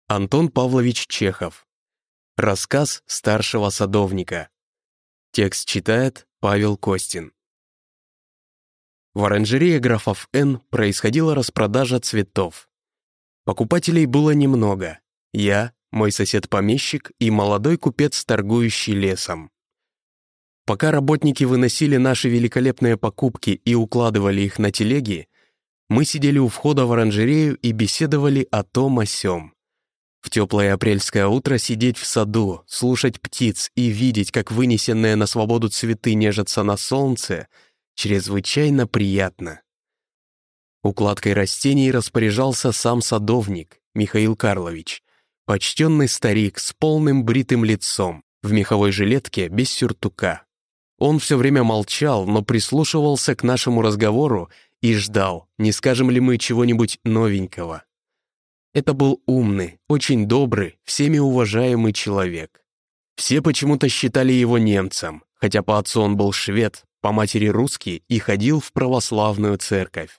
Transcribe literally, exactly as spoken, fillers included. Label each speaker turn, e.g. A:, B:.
A: Антон Павлович Чехов. Рассказ старшего садовника. Текст читает Павел Костин. В оранжерее графов Н происходила распродажа цветов. Покупателей было немного. Я, мой сосед-помещик и молодой купец, торгующий лесом. Пока работники выносили наши великолепные покупки и укладывали их на телеги, мы сидели у входа в оранжерею и беседовали о том о сём. В теплое апрельское утро сидеть в саду, слушать птиц и видеть, как вынесенные на свободу цветы нежатся на солнце, чрезвычайно приятно. Укладкой растений распоряжался сам садовник, Михаил Карлович, почтенный старик с полным бритым лицом, в меховой жилетке без сюртука. Он все время молчал, но прислушивался к нашему разговору и ждал, не скажем ли мы чего-нибудь новенького. Это был умный, очень добрый, всеми уважаемый человек. Все почему-то считали его немцем, хотя по отцу он был швед, по матери русский и ходил в православную церковь.